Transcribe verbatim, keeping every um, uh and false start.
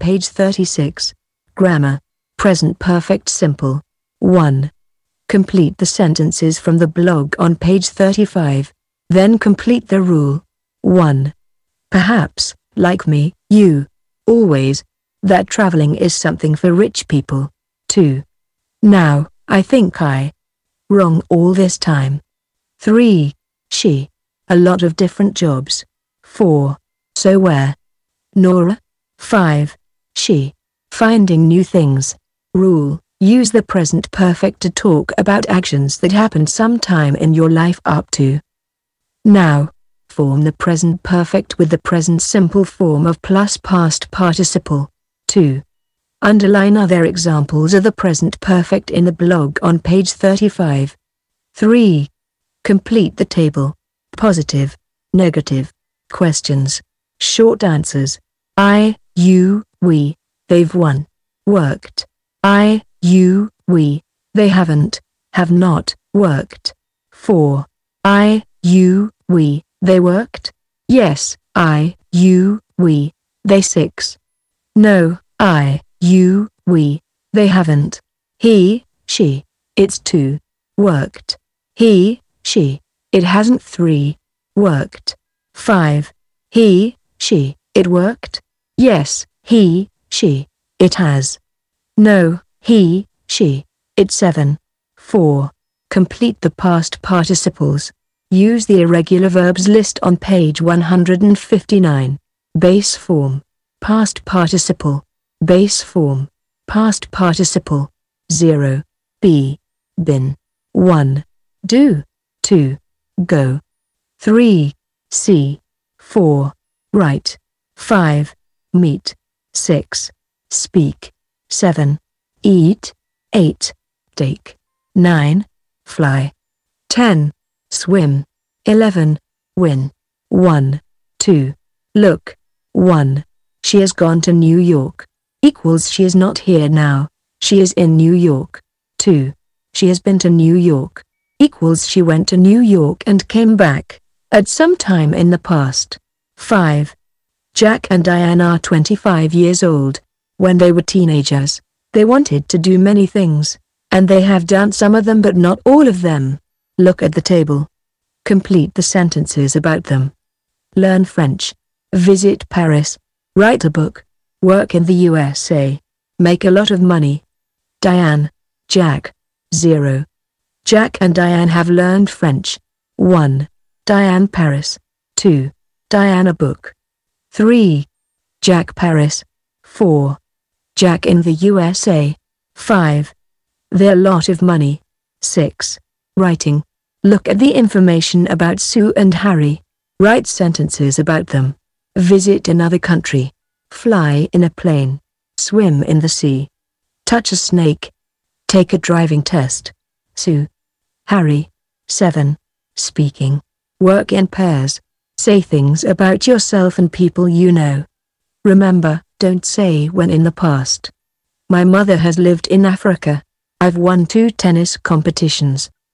page thirty-six. Grammar. Present perfect simple. one. Complete the sentences from the blog on page thirty-five. Then complete the rule. one. Perhaps, like me, you, always, that traveling is something for rich people. two. Now, I think I, wrong all this time. three. She, a lot of different jobs. four. So where? Nora. five. She, finding new things. Rule. Use the present perfect to talk about actions that happened sometime in your life up to now. Form the present perfect with the present simple form of plus past participle. two. Underline other examples of the present perfect in the blog on page thirty-five. three. Complete the table. Positive, negative, questions, short answers. I, you, we, they've won, worked. I, you, we, they haven't, have not, worked. four. I, you, we, they worked? Yes, I, you, we, they six. No, I, you, we, they haven't. He, she, it's two. Worked. He, she, it hasn't three. Worked. five. He, she, it worked? Yes, he, she, it has. No, he, she, it's seven. four. Complete the past participles. Use the irregular verbs list on page one hundred fifty-nine. Base form. Past participle. Base form. Past participle. zero. Be. Been. one. Do. two. Go. three. See. four. Write. five. Meet. six. Speak. seven. Eat. eight. Take. nine. Fly. ten. Swim. eleven. Win. one. two. Look. one. She has gone to New York. Equals she is not here now. She is in New York. two. She has been to New York. Equals she went to New York and came back, at some time in the past. five. Jack and Diane are twenty-five years old. When they were teenagers, they wanted to do many things, and they have done some of them but not all of them. Look at the table. Complete the sentences about them. Learn French. Visit Paris. Write a book. Work in the U S A. Make a lot of money. Diane. Jack. zero. Jack and Diane have learned French. one. Diane Paris. two. Diane a book. three. Jack Paris. four. Jack in the U S A. five. Their lot of money. six. Writing. Look at the information about Sue and Harry. Write sentences about them. Visit another country. Fly in a plane. Swim in the sea. Touch a snake. Take a driving test. Sue. Harry. seven. Speaking. Work in pairs. Say things about yourself and people you know. Remember, don't say when in the past. My mother has lived in Africa. I've won two tennis competitions.